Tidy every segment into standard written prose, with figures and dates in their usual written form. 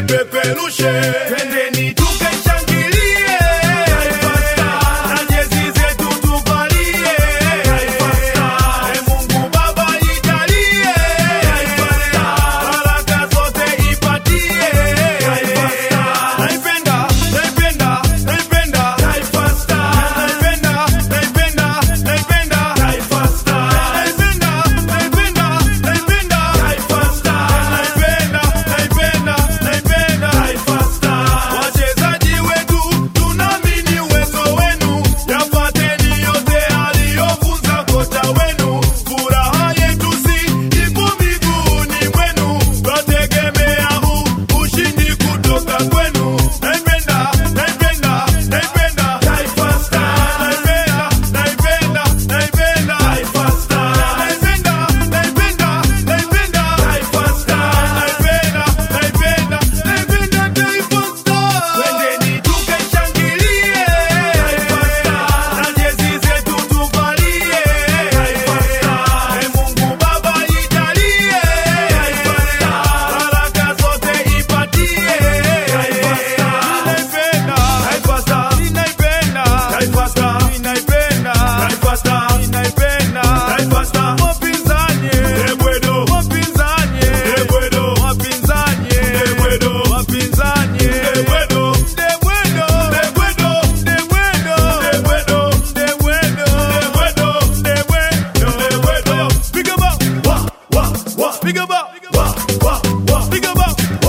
tuipeperushe. Twendeni tukashangilie Taifa Stars, na jezi zetu tuvalie Taifa Stars. Mungu Baba ijalie Taifa Stars, baraka zote ipatie Taifa Stars. Naipenda, naipenda, naipenda Taifa Stars. Naipenda, naipenda, naipenda Taifa Stars. Naipenda, naipenda, naipenda Taifa Stars. Naipenda, naipenda, naipenda Taifa Stars. Wachezaji wetu tunaamini uwezo wenu, yafuateni yote aliyofunza kocha wenu. Furaha yetu si ipo miguuni mwenu, twategemea ushindi kutoka kwenu. Naipenda, naipenda, naipenda Taifa Stars. Naipenda, naipenda, naipenda Taifa Stars. Naipenda, naipenda, naipenda Taifa Stars. Naipenda, naipenda, naipenda Taifa Stars. Twendeni tukashangilie Taifa Stars, na jezi zetu tuvalie Taifa Stars. Mungu Baba ijalie Taifa Stars, baraka zote ipatie Taifa Stars. Naipenda Taifa Stars, naipenda Taifa Stars, naipenda Taifa Stars, naipenda Taifa Stars. Wapinzani ebwedo, wapinzani ebwedo, wapinzani ebwedo, wapinzani ebwedo, ebwedo, ebwedo, ebwedo, ebwedo, ebwedo, ebwedo, ebwedo. Big up, wa, big up, wa, big up,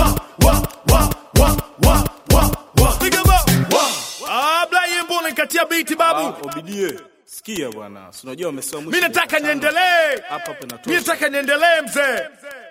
wa, big up, wa. Blai mbona katia beat babu. Obidie, sikia bwana. Unajua umesema mwisho. Mimi nataka niendelee. Hapa penatosha. Mimi nataka niendelee mzee.